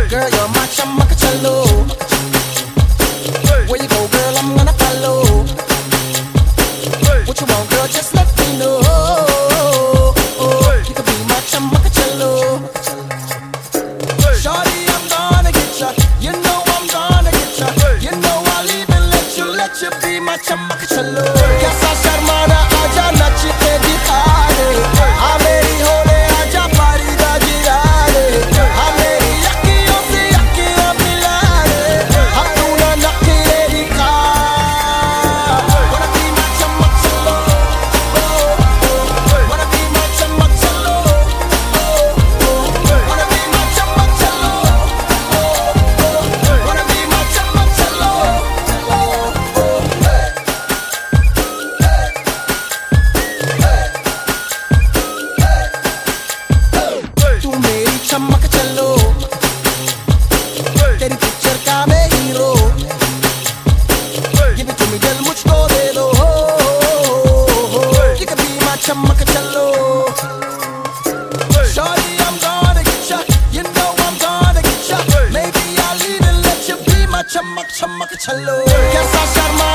Girl, you're my chamacachalo. Where you go, girl, I'm gonna follow. What you want, girl, just let me know. You could be my chamacachalo. Shawty, I'm gonna get ya. You know I'm gonna get ya. You know I'll even let you be my chamacachalo. Kaisa sharmana aaja nachte dikha de. Aa meri hole aaja pari da jira de. Aa meri akhiyon se akhiyan mila de. Apna nakhre dikha. Wanna be my chamacachalo. Wanna be my chamacachalo. Wanna be my chamacachalo. Wanna be my chamacachalo. तू मेरी chamacachalo. तेरी picture का मैं hero. Give it to me, दिल मुझको दे दो. You can be my chamacachalo. Shawty, I'm gonna get ya. You know I'm gonna get ya. Maybe I'll even let you be my chamacachalo. Kaisa sharma